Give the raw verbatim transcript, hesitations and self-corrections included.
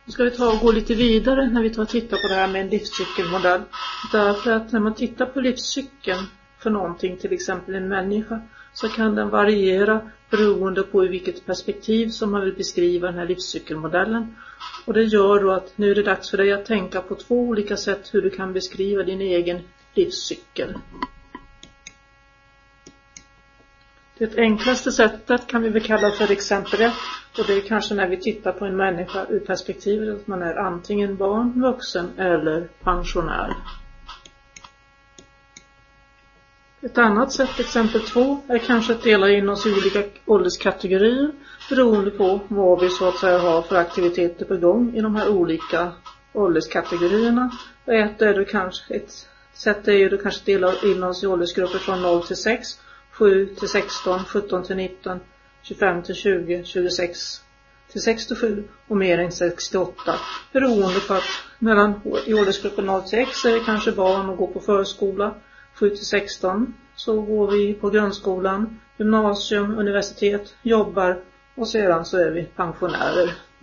Nu ska vi ta och gå lite vidare när vi tar och tittar på det här med en livscykelmodell. Därför att när man tittar på livscykeln för någonting, till exempel en människa, så kan den variera beroende på i vilket perspektiv som man vill beskriva den här livscykelmodellen. Och det gör då att nu är det dags för dig att tänka på två olika sätt hur du kan beskriva din egen livscykel. Det enklaste sättet kan vi väl kalla för exempel ett, och det är kanske när vi tittar på en människa ur perspektivet att man är antingen barn, vuxen eller pensionär. Ett annat sätt, exempel två, är kanske att dela in oss i olika ålderskategorier beroende på vad vi så att säga har för aktiviteter på gång i de här olika ålderskategorierna. Och ett, är det kanske, ett sätt är ju att kanske dela in oss i åldersgrupper från noll till sex, sju till sexton, sjutton till nitton, tjugofem till tjugo, tjugosex till sextiosju och mer än sextioåtta. Beroende på att mellan i åldersgruppen noll till sex är det kanske barn och går på förskola. sju till sexton så går vi på grundskolan, gymnasium, universitet, jobbar och sedan så är vi pensionärer.